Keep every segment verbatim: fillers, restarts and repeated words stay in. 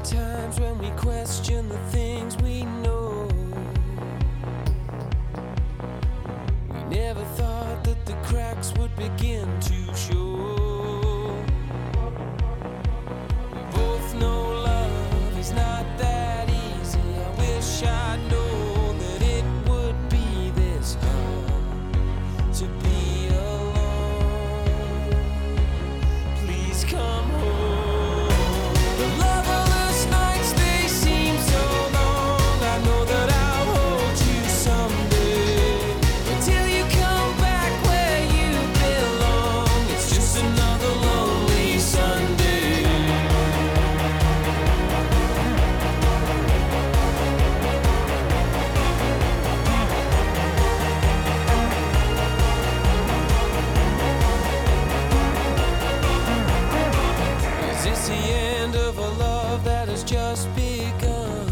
times when we question the things we know. We never thought that the cracks would begin to show. We both know love is not that easy. I wish I'd known that it would be this hard to be alone. Please come home. It's the end of a love that has just begun.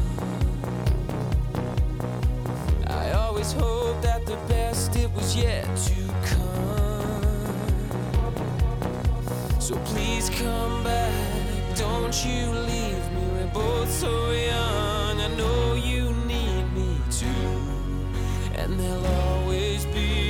I always hoped that the best, it was yet to come. So please come back, don't you leave me. We're both so young, I know you need me too. And there'll always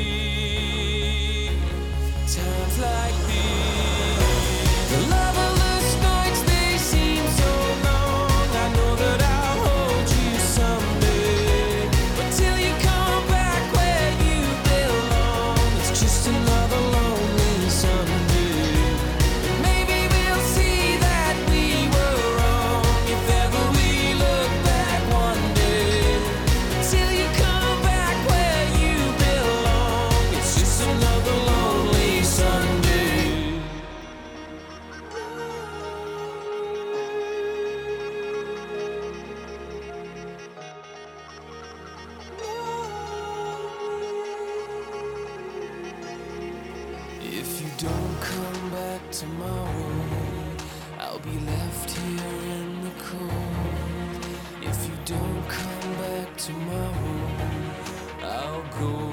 be times like these. The loverless nights, they seem so long. I know that I'll hold you someday, but till you come back where you belong, it's just another lonely Sunday. But maybe we'll see that we were wrong if ever we look back one day. But till you come back where you belong, it's just another lonely Sunday. If you don't come back tomorrow, I'll be left here in the cold. If you don't come back tomorrow, I'll go